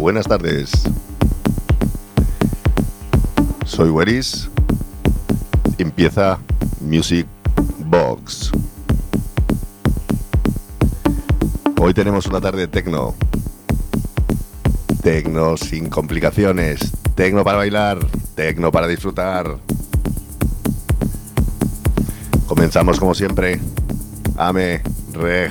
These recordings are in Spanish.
buenas tardes. Soy Weris. Empieza Music Box. Hoy tenemos una tarde tecno. Tecno sin complicaciones. Tecno para bailar. Tecno para disfrutar. Comenzamos como siempre. Ame Reg.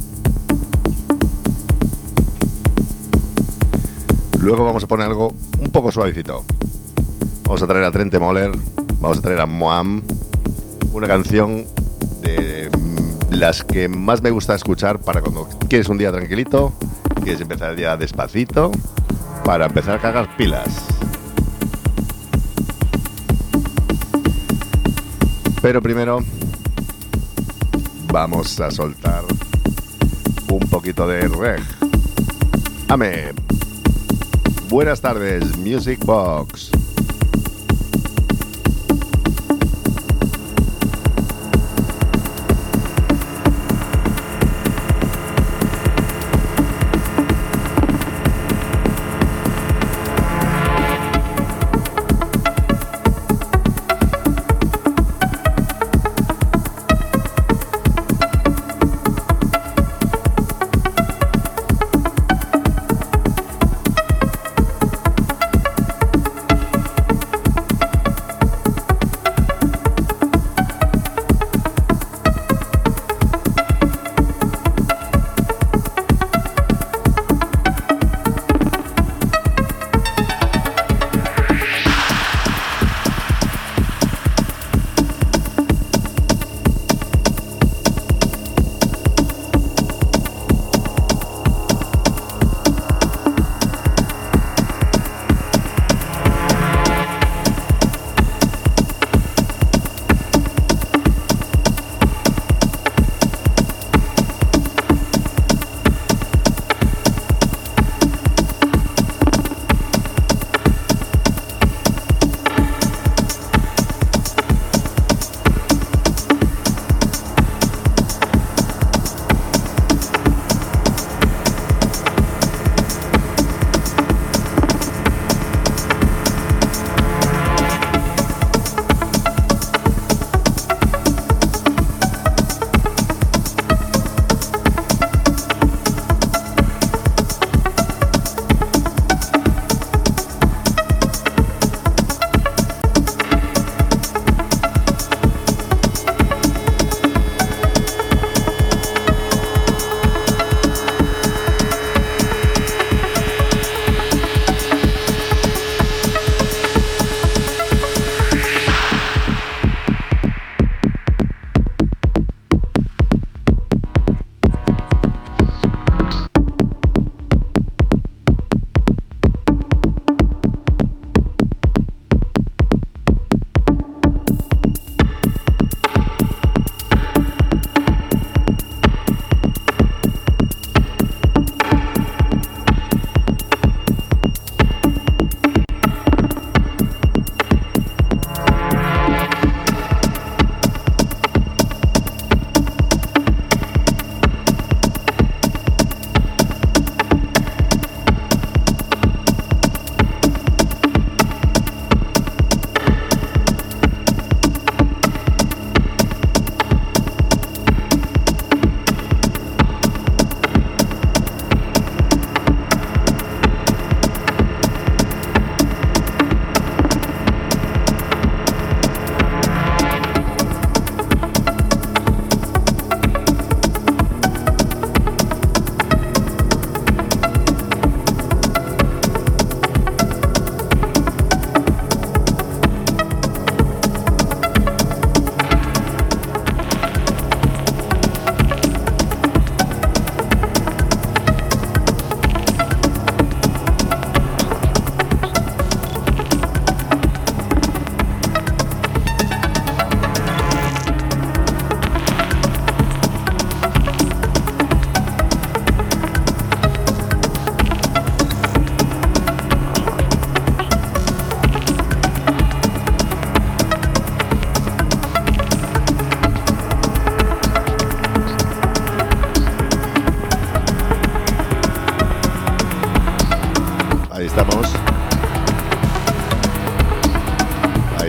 Luego vamos a poner algo un poco suavecito. Vamos a traer a Trent Moller. Vamos a traer a Moam. Una canción de las que más me gusta escuchar para cuando quieres un día tranquilito, quieres empezar el día despacito, para empezar a cargar pilas. Pero primero vamos a soltar un poquito de Reg. Ame. Buenas tardes, Music Box.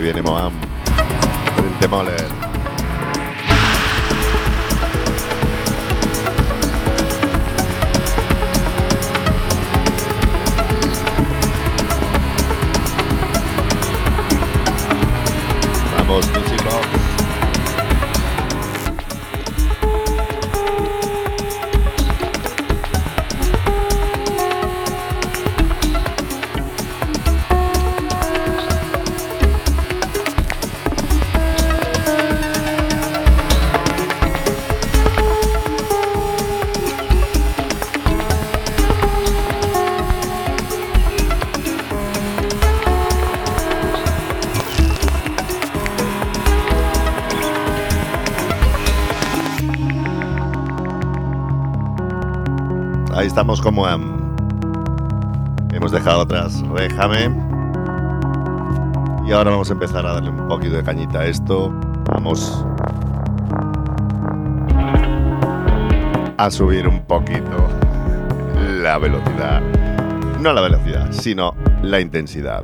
Ahí viene Moam. Frente Moller. Vamos, Music Box. Ahí estamos como hemos dejado atrás Réjame. Y ahora vamos a empezar a darle un poquito de cañita a esto. Vamos a subir un poquito la velocidad. No la velocidad, sino la intensidad.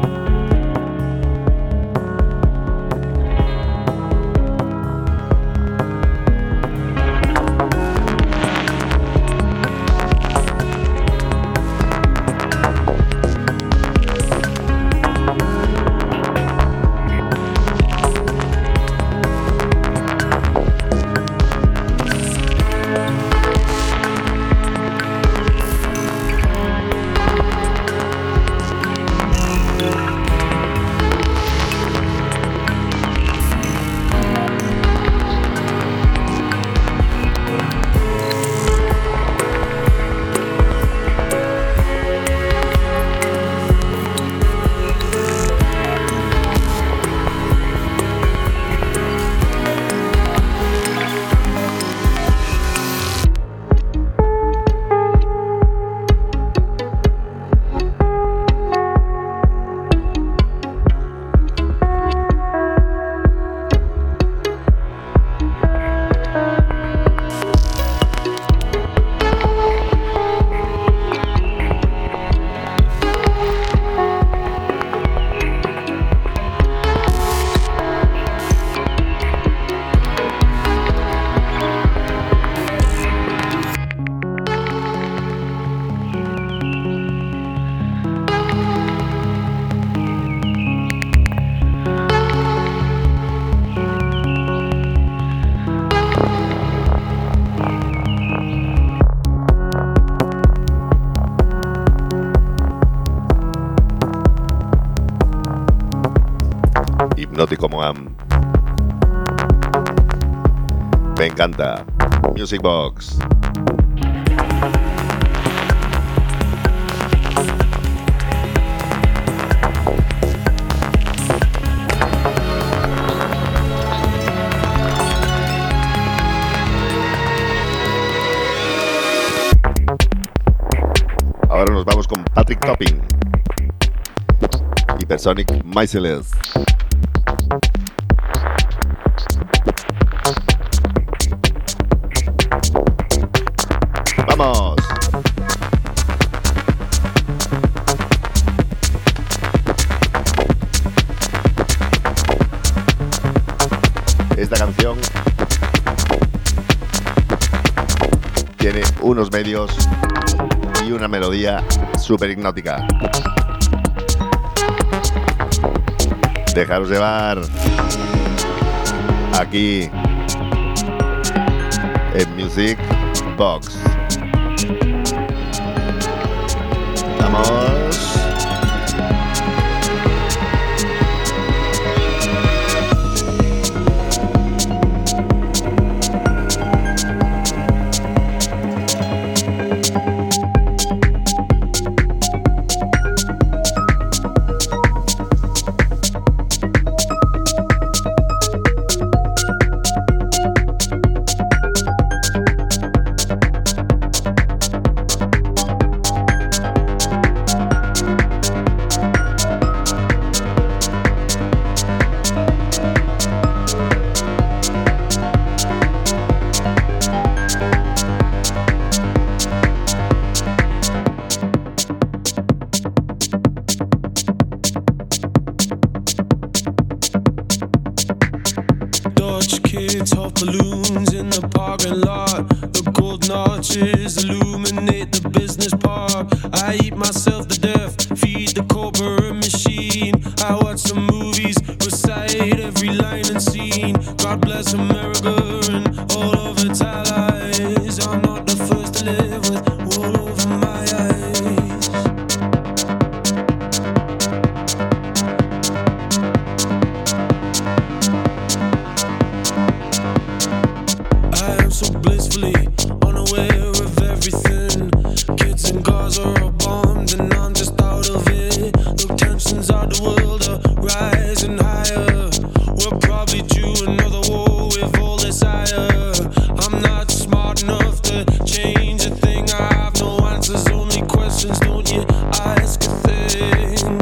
Hipnótico Moam. Me encanta. Music Box. Ahora nos vamos con Patrick Topping. Hypersonic Mycelius. ¡Vamos! Esta canción tiene unos medios y una melodía súper hipnótica. Dejaros llevar aquí en Music Box. Vamos. Popping top balloons in the parking lot. The golden arches illuminate the business park. I eat myself to death, feed the corporate machine. I watch some movies, recite every line and scene. God bless America and all of its allies. I'm not the first to live with wool over my eyes. I am so blissfully unaware of everything. Kids in Gaza are bombed and I'm just out of it. The tensions of the world are rising higher. We're probably due another war with all this ire. I'm not smart enough to change a thing. I have no answers, only questions. Don't you ask a thing?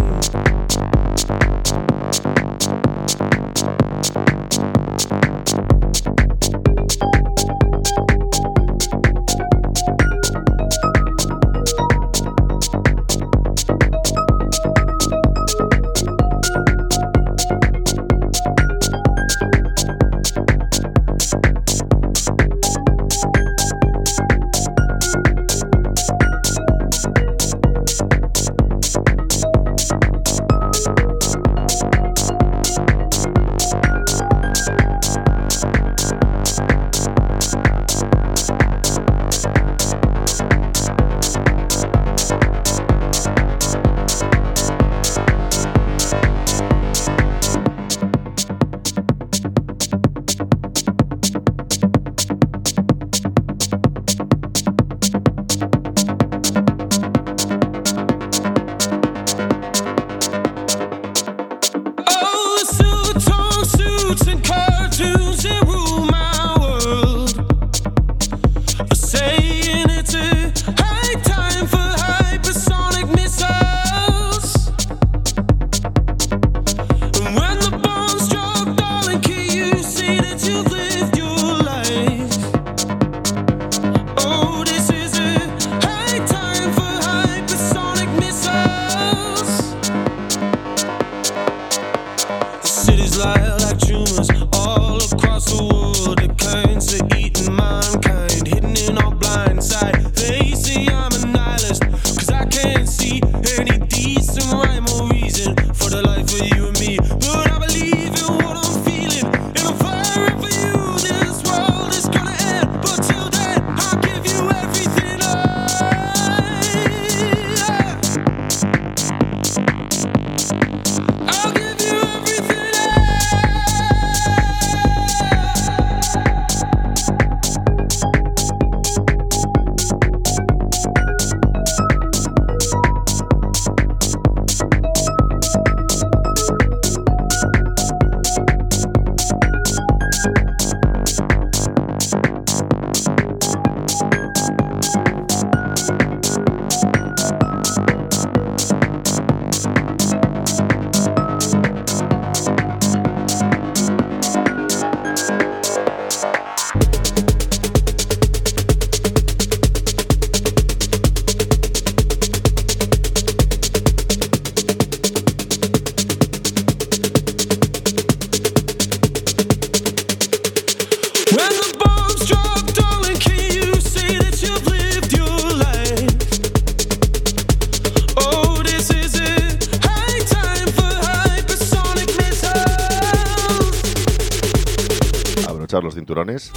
Los cinturones,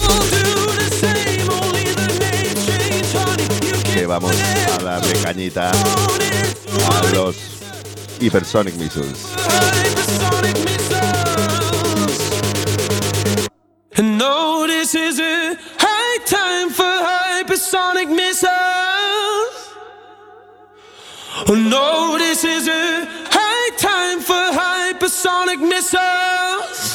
que vamos a darle cañita a los Hypersonic Missiles. No, this is a high time for hypersonic missiles. Oh no, this is a high time for hypersonic missiles.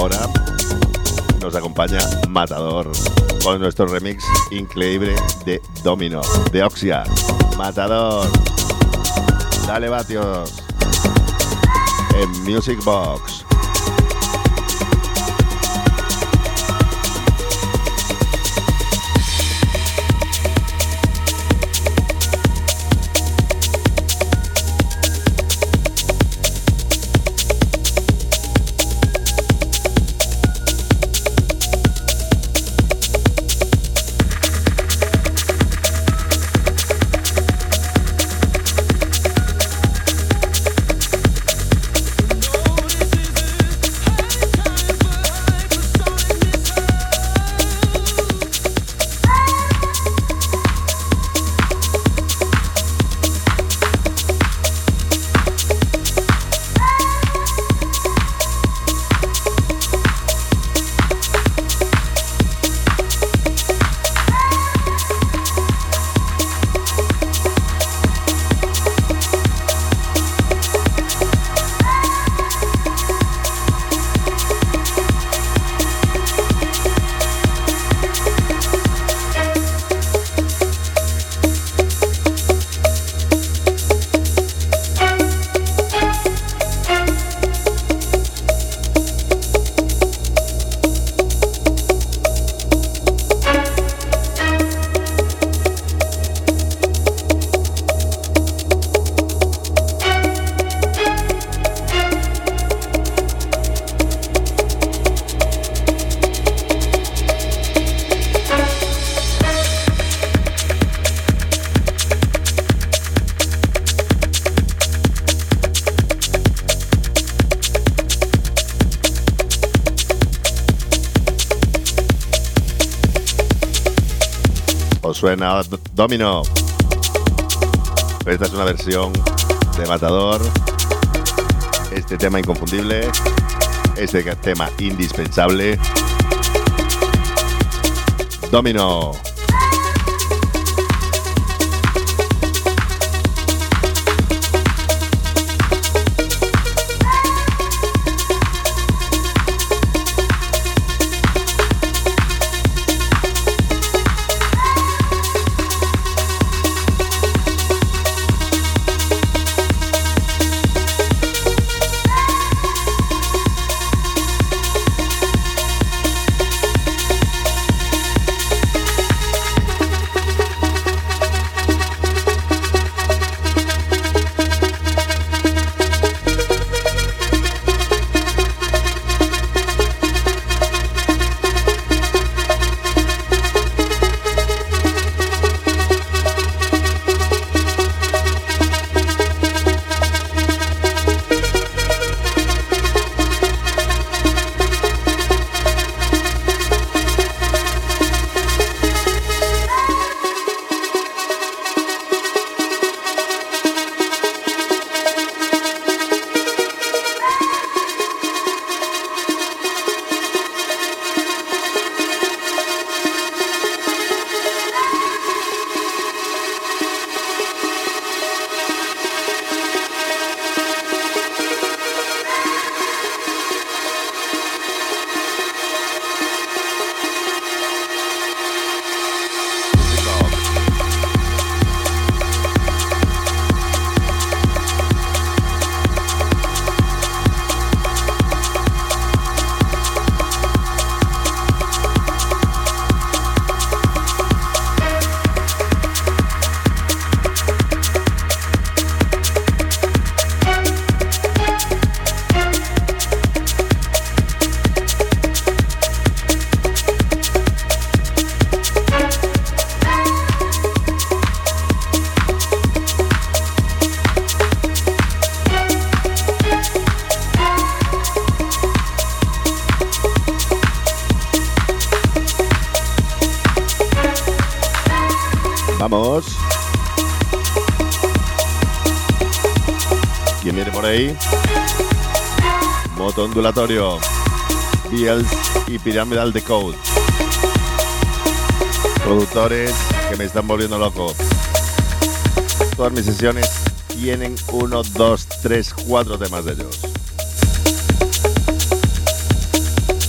ahora nos acompaña Matador con nuestro remix increíble de Domino, de Oxia. Matador, dale vatios en Music Box. Suena Domino. Esta es una versión de Matador. Este tema inconfundible. Este tema indispensable. Domino. Vamos. ¿Quién viene por ahí? Moto ondulatorio, Beals y Pyramidal Decode. Productores que me están volviendo loco. Todas mis sesiones tienen 1, 2, 3, 4 temas de ellos.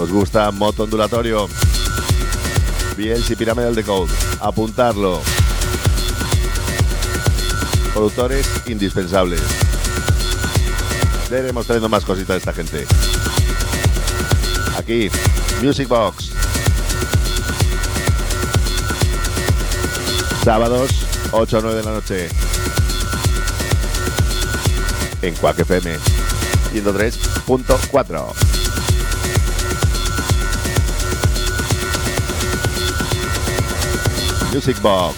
¿Os gusta Moto Ondulatorio? BLC Pyramidal Decode. Apuntarlo. Productores indispensables. Ya iremos trayendo más cositas de esta gente. Aquí, Music Box. Sábados, 8 a 9 de la noche. En Quack FM 103.4. Music Box.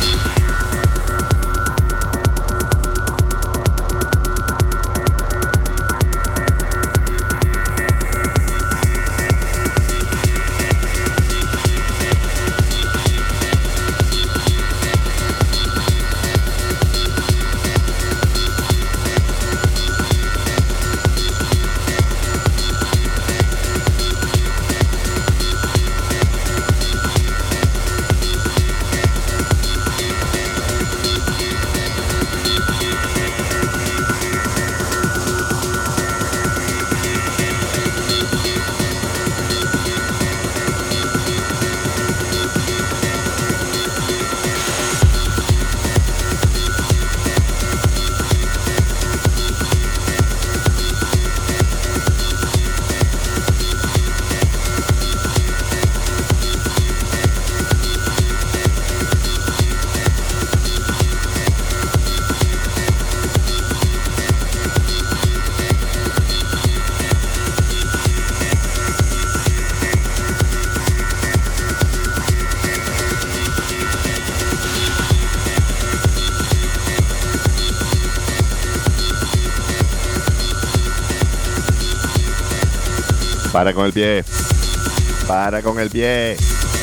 Para con el pie. Para con el pie.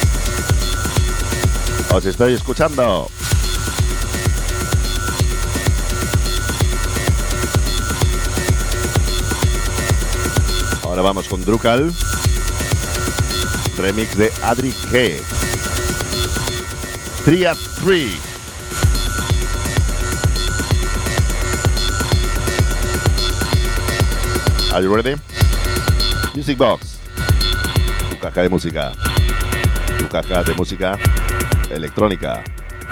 Os estoy escuchando. Ahora vamos con Drukal. Remix de Adri G. 3 at 3. Are you ready? Music Box. Tu caja de música. Tu caja de música electrónica.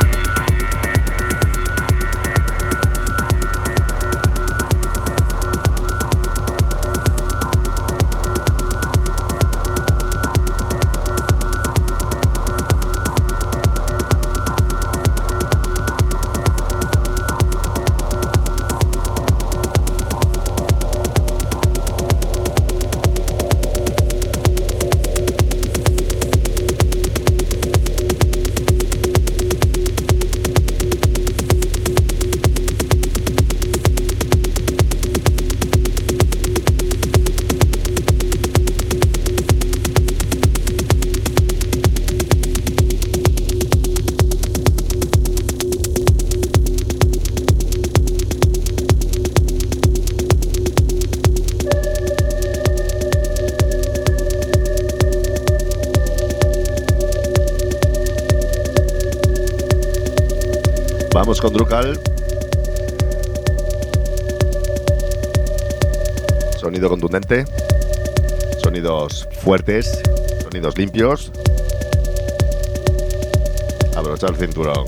Vamos con Drukal. Sonido contundente. Sonidos fuertes. Sonidos limpios. Abrochar el cinturón.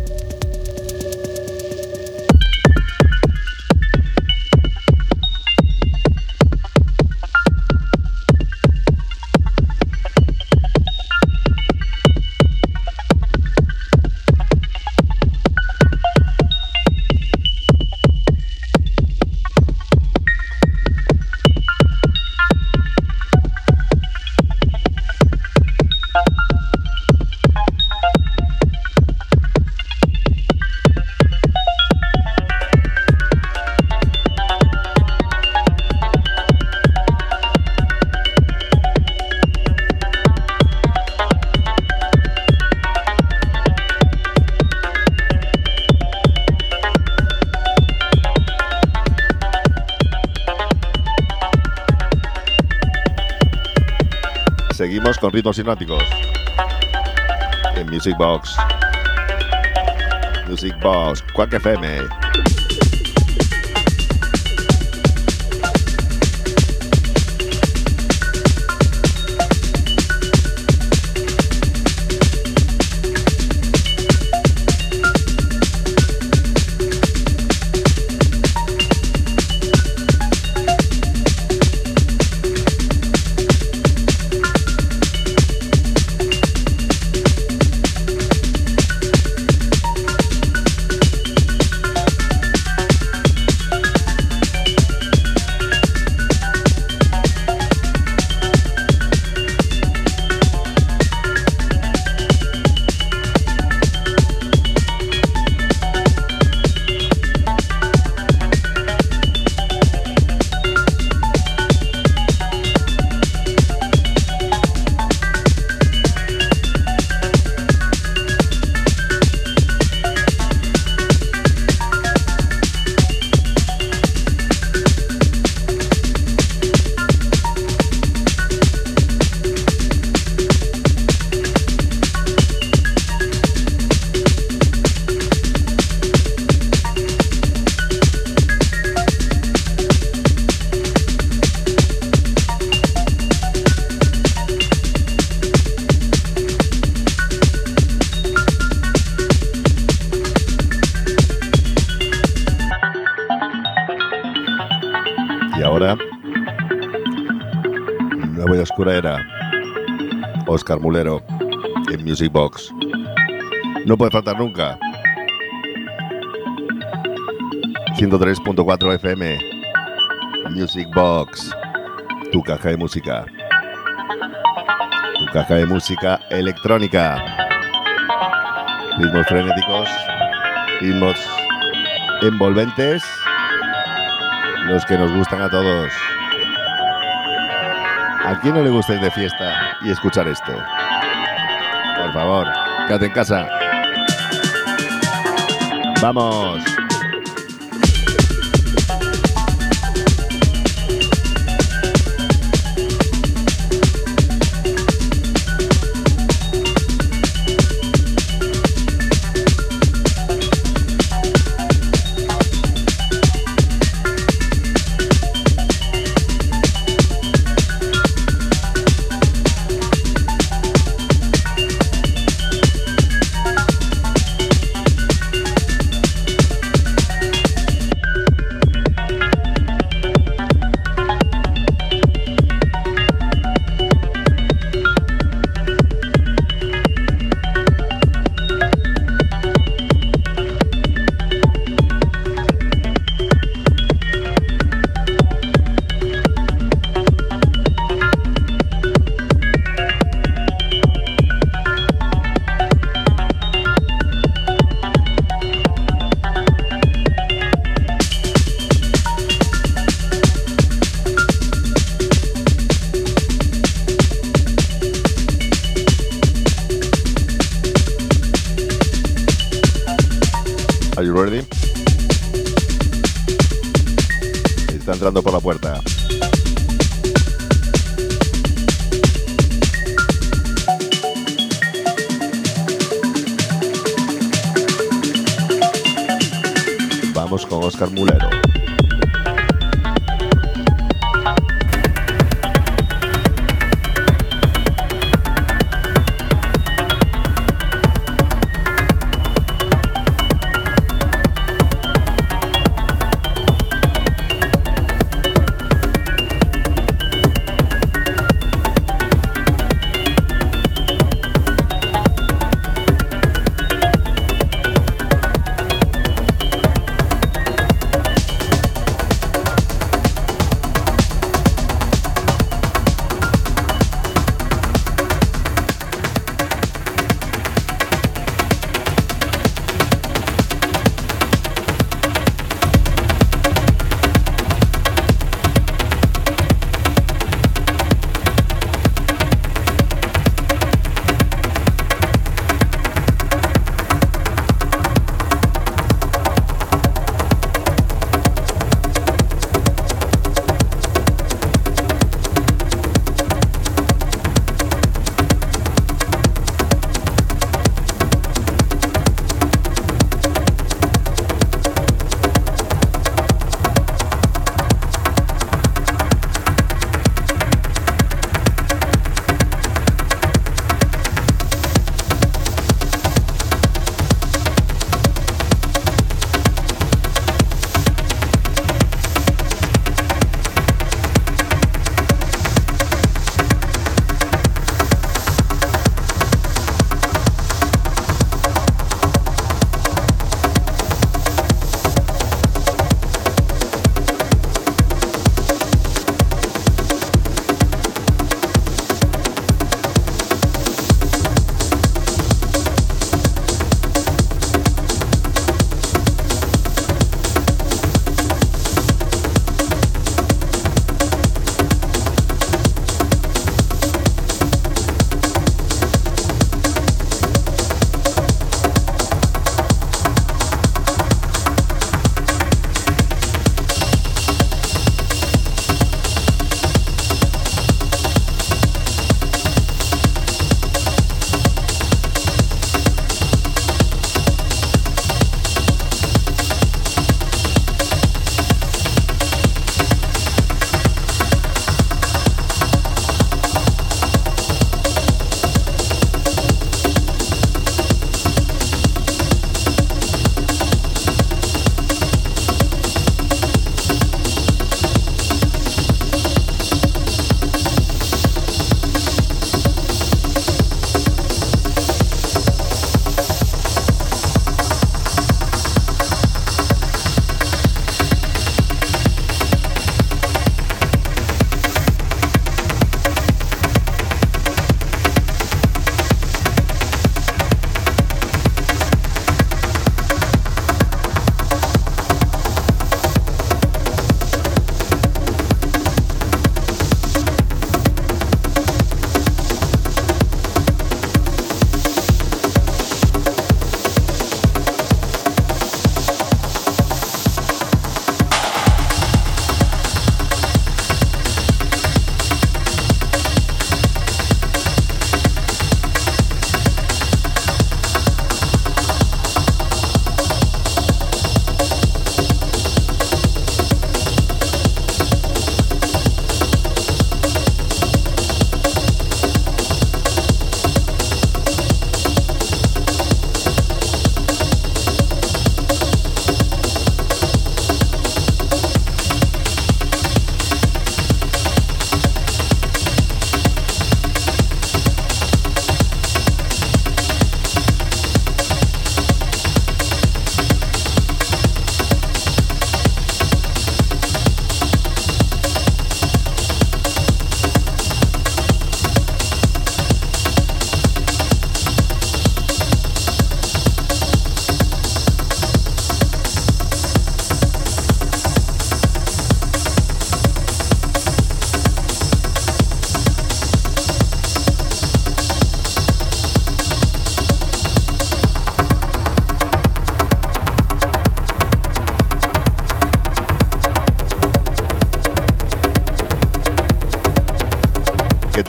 Seguimos con ritmos hipnóticos en Music Box. Music Box, Quack FM. oscura era. Óscar Mulero en Music Box. No puede faltar nunca. 103.4 FM Music Box. Tu caja de música. Tu caja de música electrónica. Ritmos frenéticos. Ritmos envolventes. Los que nos gustan a todos. ¿A quién no le gusta ir de fiesta y escuchar esto? Por favor, quédate en casa. ¡Vamos! Are you ready? Está entrando por la puerta. Vamos con Óscar Mulero.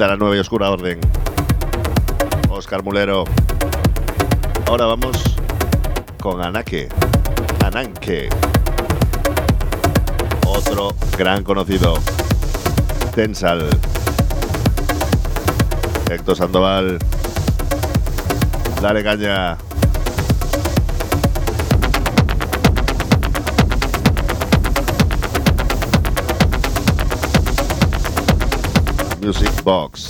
de la nueva y oscura orden, Óscar Mulero. Ahora vamos con Ananke, otro gran conocido, Tensal, Héctor Sandoval. Dale caña. Music Box.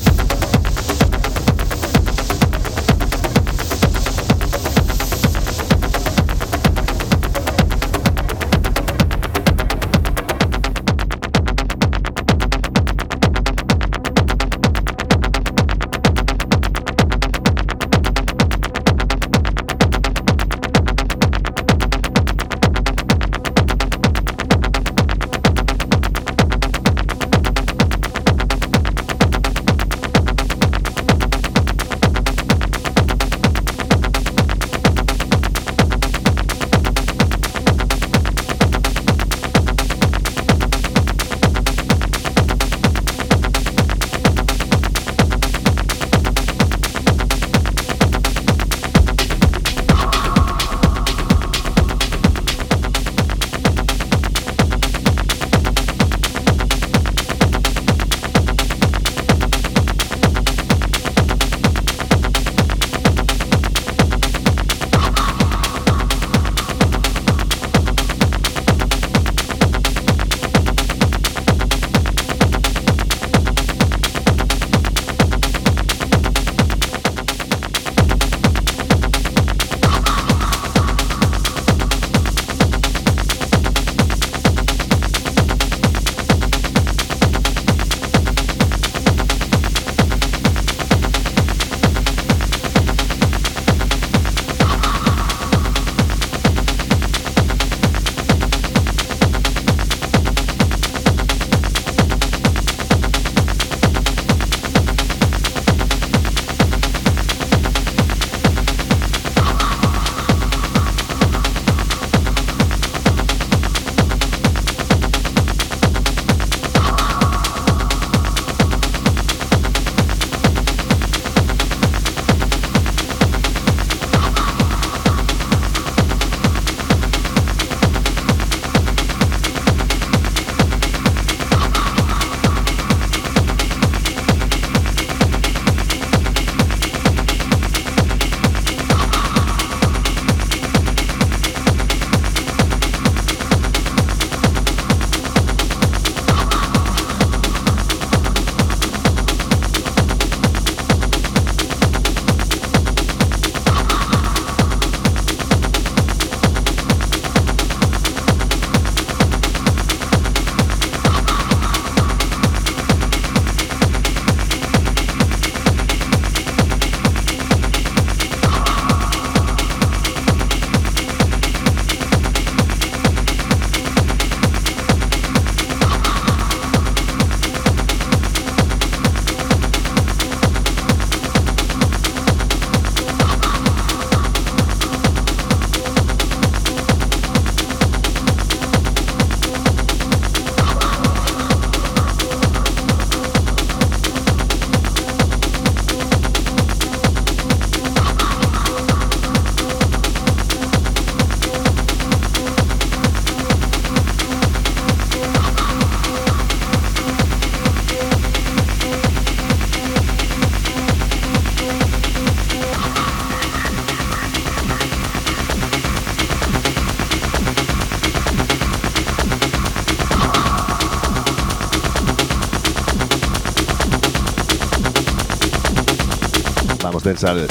Tensal.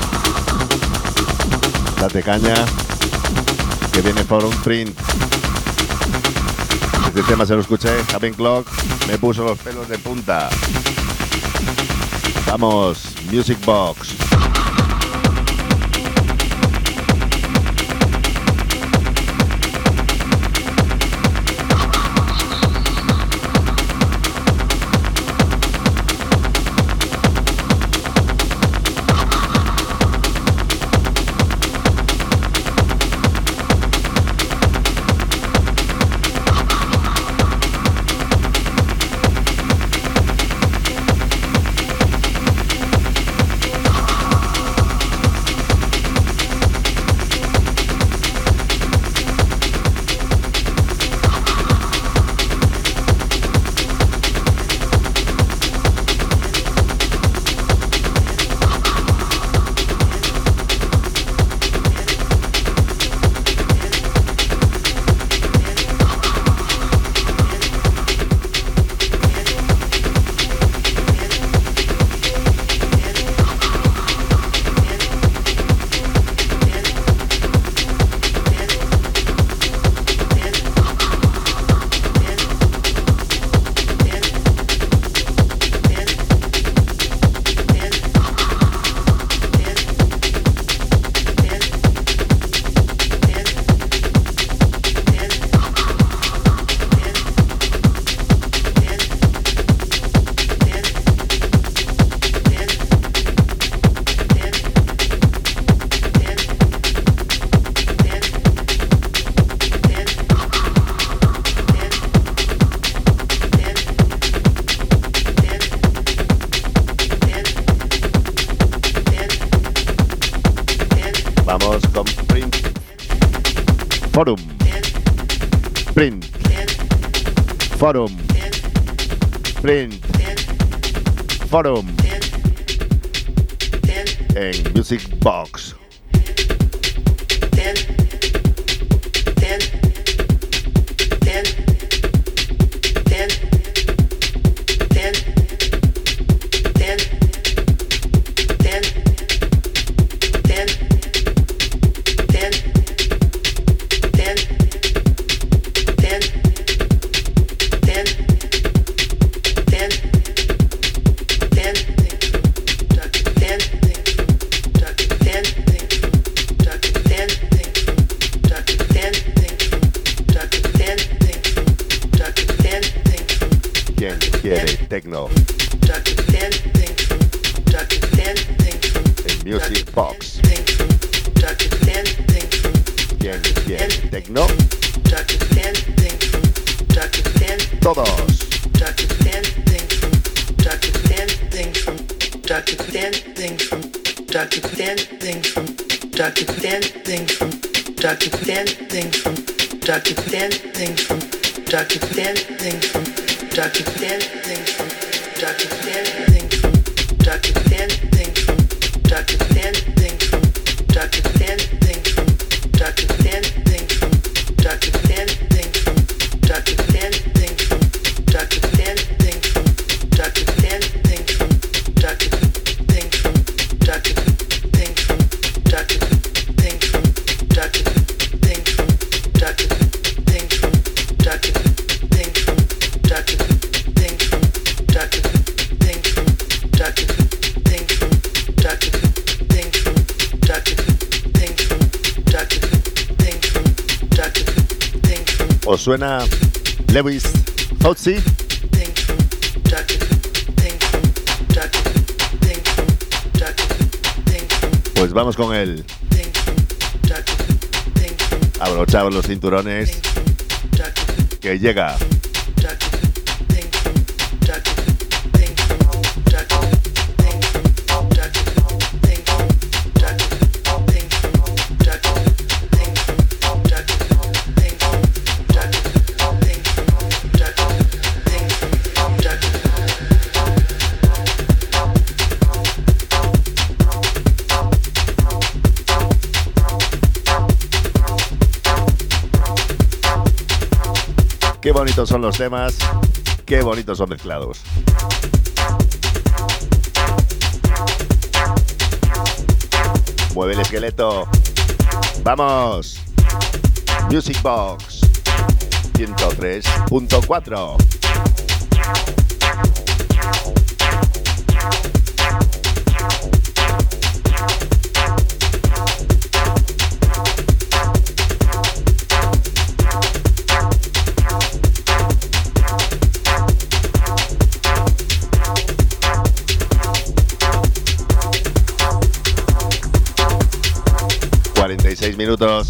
Date caña, que viene for un print. Este tema se lo escuché, Having Clock, me puso los pelos de punta. Vamos, Music Box. Forum, Print, Forum, Print, Forum, en Music Box. Techno en Music Box. Bien, Techno. Todos. ¿Os suena Lewis Fauci? Pues vamos con él. Abrochaos los cinturones, que llega. Qué bonitos son los temas, qué bonitos son mezclados. Mueve el esqueleto. ¡Vamos! Music Box 103.4. Minutos,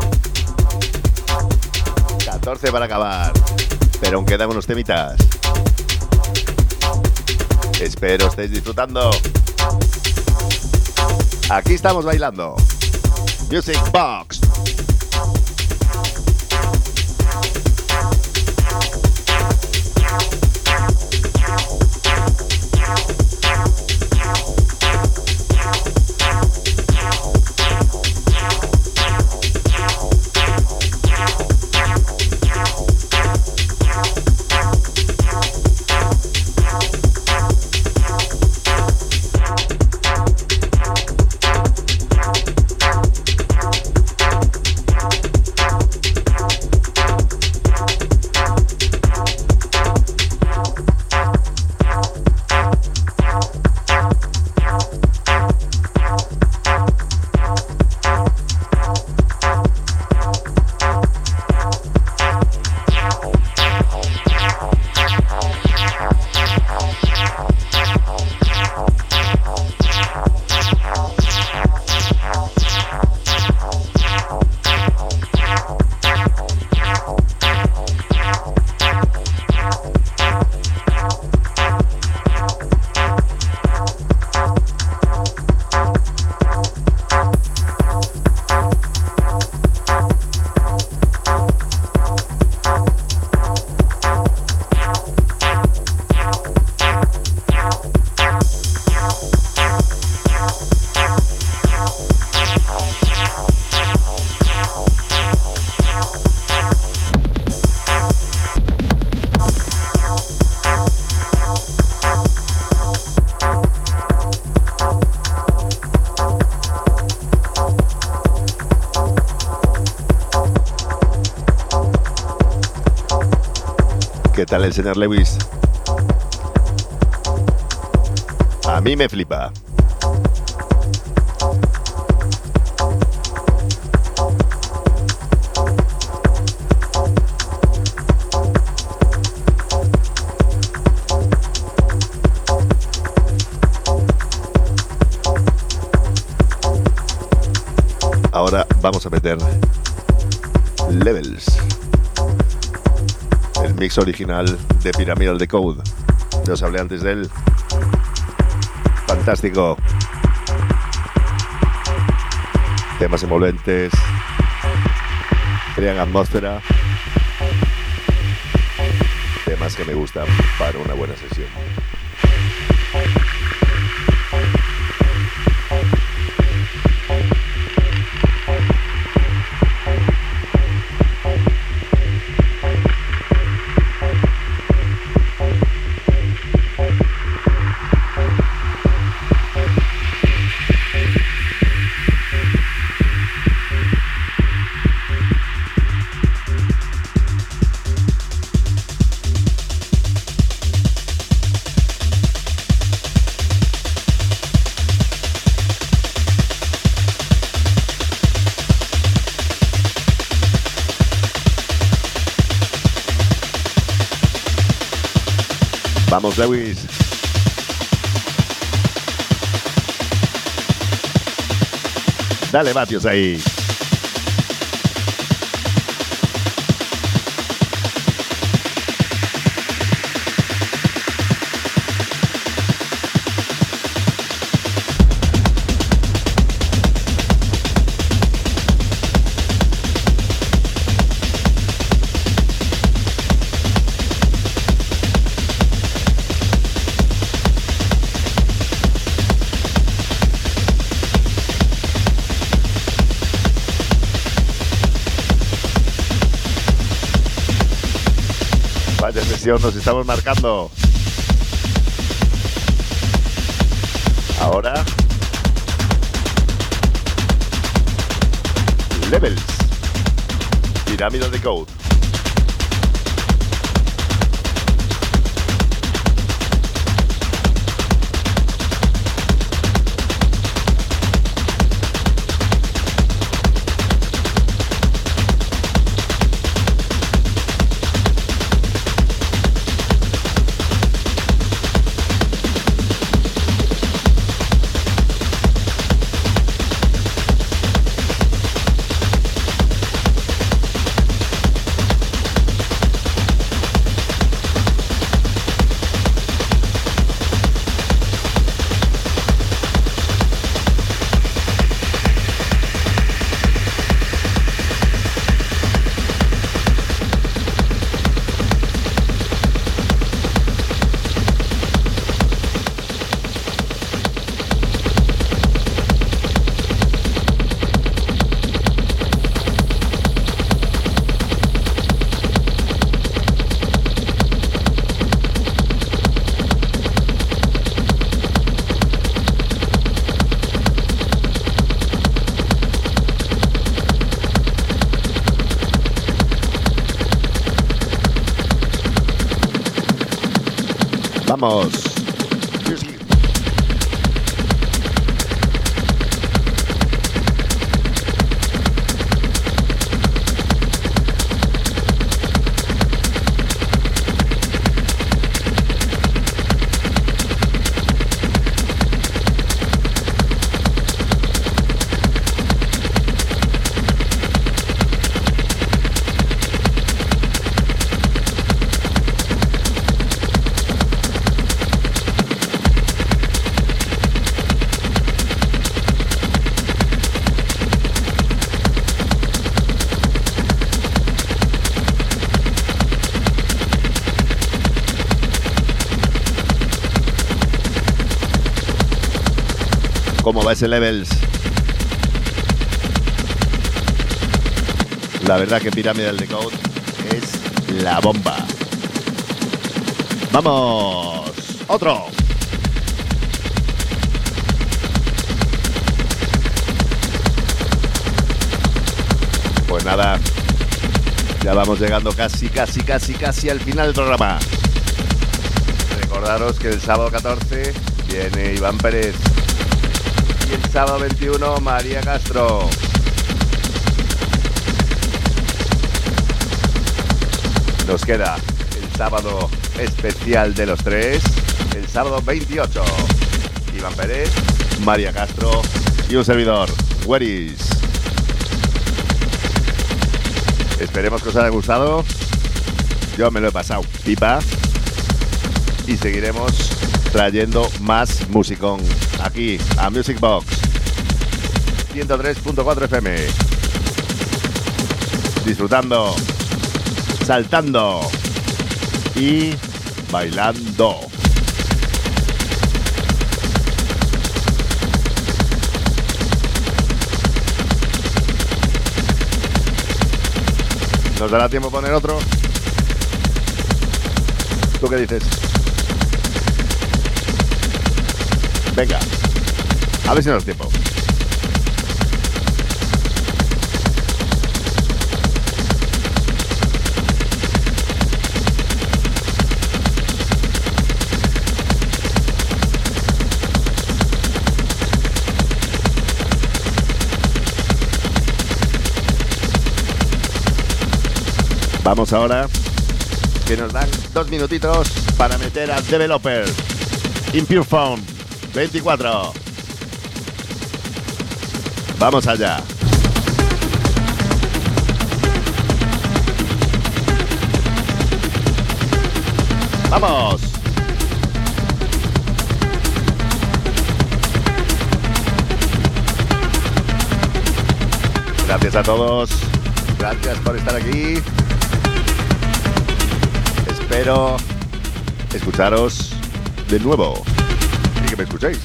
14 para acabar, pero aún quedan unos temitas. Espero estéis disfrutando. Aquí estamos bailando Music Box. ¿Qué tal el señor Lewis? A mí me flipa. Ahora vamos a meter Levels, el mix original de Pyramidal Decode. Ya os hablé antes de él. Fantástico. Temas envolventes, crean atmósfera. Temas que me gustan para una buena sesión. Vamos, Lewis. Dale vatios ahí. Vaya sesión nos estamos marcando. Ahora Levels, Pyramidal Decode. Vamos. ¿Cómo va ese Levels? La verdad que Pyramidal Decode es la bomba. ¡Vamos! ¡Otro! Pues nada, ya vamos llegando casi al final del programa. Recordaros que el sábado 14 viene Iván Pérez y el sábado 21 María Castro. Nos queda el sábado especial de los tres, el sábado 28. Iván Pérez, María Castro y un servidor, Weris. Esperemos que os haya gustado. Yo me lo he pasado pipa. Y seguiremos trayendo más musicón aquí a Music Box 103.4 FM. Disfrutando, saltando y bailando. ¿Nos dará tiempo a poner otro? ¿Tú qué dices? Venga, a ver si nos da tiempo. Vamos ahora, que nos dan 2 minutitos para meter a Developer, Impure Phone 24. Vamos allá. ¡Vamos! Gracias a todos. Gracias por estar aquí. Espero escucharos de nuevo y que me escuchéis.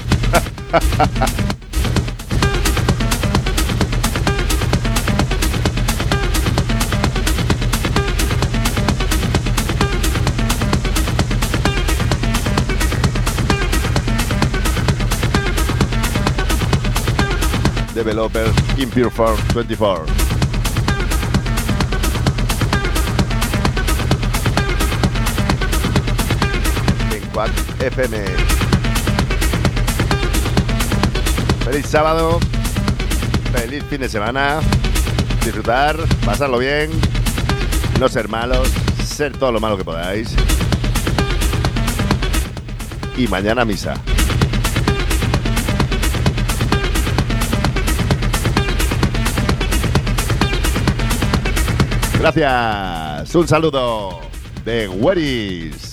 Developer Impure Phone 24. FM. Feliz sábado, feliz fin de semana, disfrutar, pasarlo bien, no ser malos, ser todo lo malo que podáis. Y mañana misa. Gracias, un saludo de Weris.